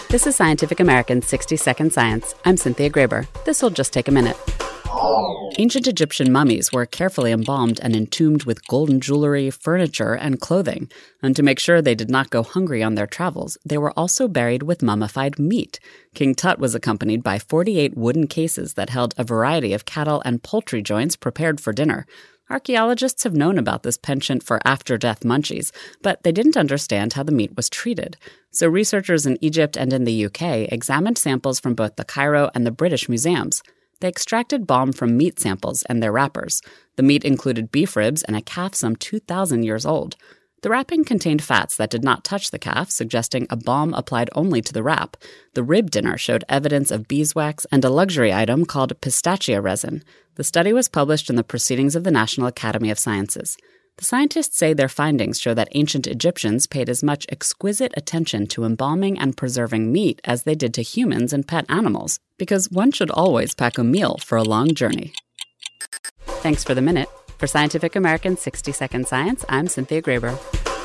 This is Scientific American's 60-Second Science. I'm Cynthia Graber. This'll just take a minute. Ancient Egyptian mummies were carefully embalmed and entombed with golden jewelry, furniture, and clothing. And to make sure they did not go hungry on their travels, they were also buried with mummified meat. King Tut was accompanied by 48 wooden cases that held a variety of cattle and poultry joints prepared for dinner. Archaeologists have known about this penchant for after-death munchies, but they didn't understand how the meat was treated. So researchers in Egypt and in the UK examined samples from both the Cairo and the British museums. They extracted balm from meat samples and their wrappers. The meat included beef ribs and a calf some 2,000 years old. The wrapping contained fats that did not touch the calf, suggesting a balm applied only to the wrap. The rib dinner showed evidence of beeswax and a luxury item called pistachia resin. The study was published in the Proceedings of the National Academy of Sciences. The scientists say their findings show that ancient Egyptians paid as much exquisite attention to embalming and preserving meat as they did to humans and pet animals, because one should always pack a meal for a long journey. Thanks for the minute. For Scientific American's 60-Second Science, I'm Cynthia Graber.